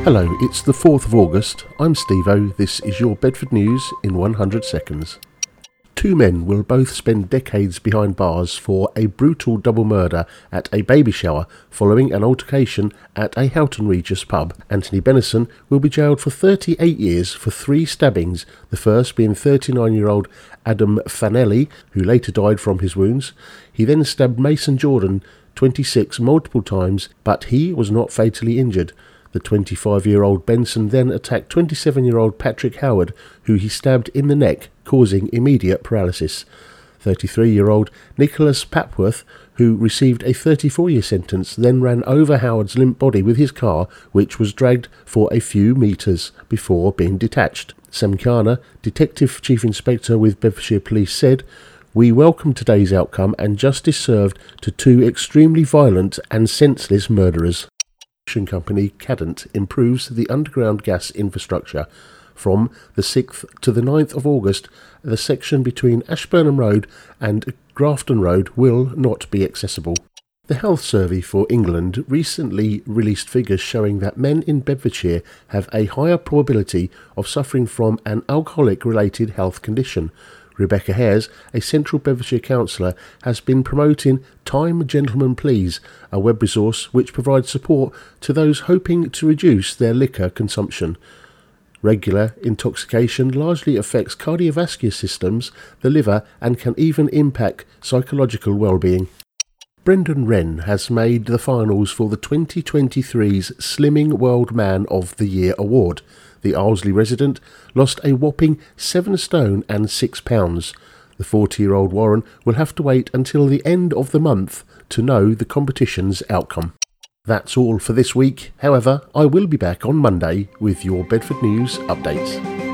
Hello, it's the 4th of August. I'm Steve-O. This is your Bedford News in 100 seconds. Two men will both spend decades behind bars for a brutal double murder at a baby shower following an altercation at a Houghton Regis pub. Anthony Benison will be jailed for 38 years for 3 stabbings, the first being 39-year-old Adam Fanelli, who later died from his wounds. He then stabbed Mason Jordan, 26, multiple times, but he was not fatally injured. The 25-year-old Benson then attacked 27-year-old Patrick Howard, who he stabbed in the neck, causing immediate paralysis. 33-year-old Nicholas Papworth, who received a 34-year sentence, then ran over Howard's limp body with his car, which was dragged for a few metres before being detached. Sam Kana, Detective Chief Inspector with Bedfordshire Police, said, "We welcome today's outcome and justice served to 2 extremely violent and senseless murderers." Company Cadent improves the underground gas infrastructure. From the 6th to the 9th of August, the section between Ashburnham Road and Grafton Road will not be accessible. The Health Survey for England recently released figures showing that men in Bedfordshire have a higher probability of suffering from an alcoholic-related health condition. Rebecca Hares, a Central Bedfordshire councillor, has been promoting Time Gentlemen Please, a web resource which provides support to those hoping to reduce their liquor consumption. Regular intoxication largely affects cardiovascular systems, the liver, and can even impact psychological well-being. Brendan Wren has made the finals for the 2023's Slimming World Man of the Year award. The Owsley resident lost a whopping 7 stone and 6 pounds. The 40-year-old Warren will have to wait until the end of the month to know the competition's outcome. That's all for this week. However, I will be back on Monday with your Bedford News updates.